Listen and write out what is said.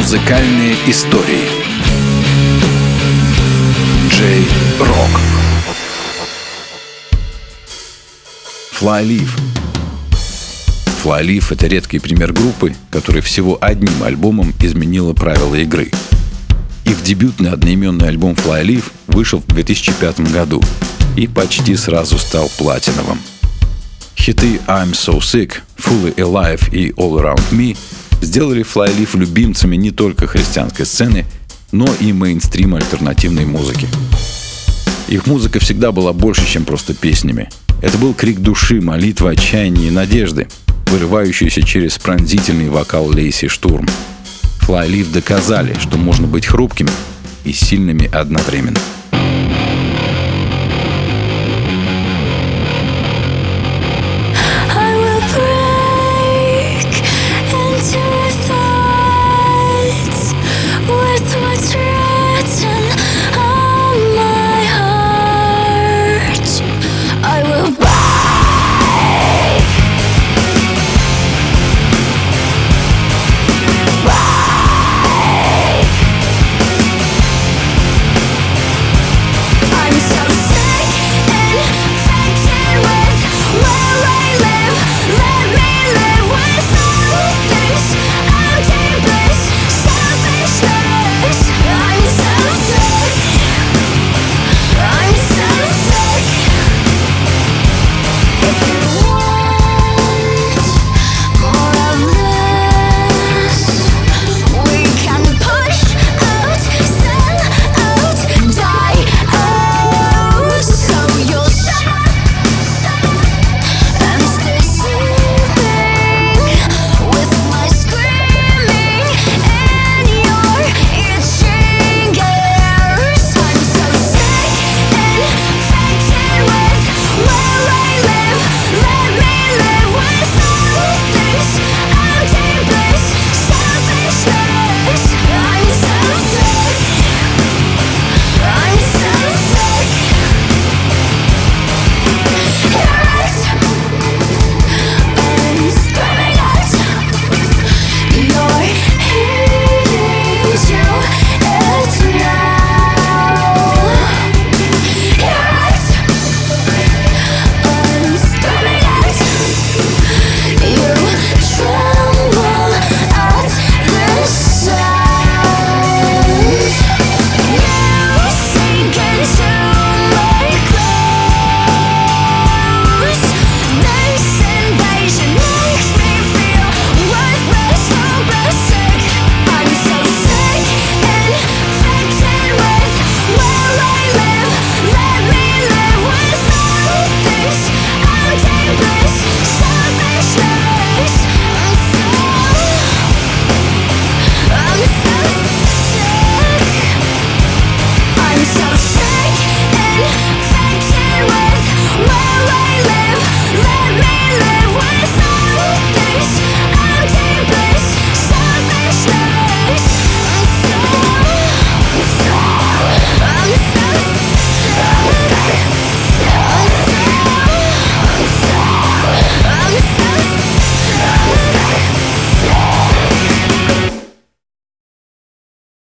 Музыкальные истории. Джей Рок. Flyleaf. Flyleaf — это редкий пример группы, которая всего одним альбомом изменила правила игры. Их дебютный одноименный альбом Flyleaf вышел в 2005 году и почти сразу стал платиновым. Хиты «I'm So Sick», «Fully Alive» и «All Around Me» сделали Flyleaf любимцами не только христианской сцены, но и мейнстрима альтернативной музыки. Их музыка всегда была больше, чем просто песнями. Это был крик души, молитва отчаяния и надежды, вырывающийся через пронзительный вокал Лейси Штурм. Flyleaf доказали, что можно быть хрупкими и сильными одновременно.